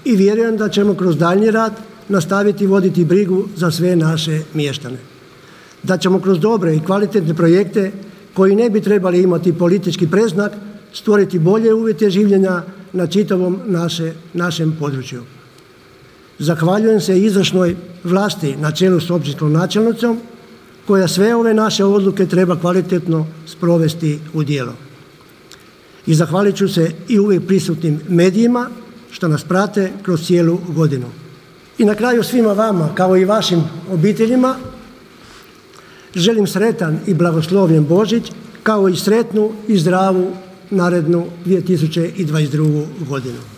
i vjerujem da ćemo kroz daljnji rad nastaviti voditi brigu za sve naše mještane. Da ćemo kroz dobre i kvalitetne projekte koji ne bi trebali imati politički predznak stvoriti bolje uvjete življenja na čitavom našem području. Zahvaljujem se izvršnoj vlasti na čelu s općinskom načelnicom koja sve ove naše odluke treba kvalitetno sprovesti u djelo. I zahvalit ću se i uvijek prisutnim medijima što nas prate kroz cijelu godinu. I na kraju svima vama, kao i vašim obiteljima, želim sretan i blagoslovljen Božić, kao i sretnu i zdravu narednu 2022. godinu.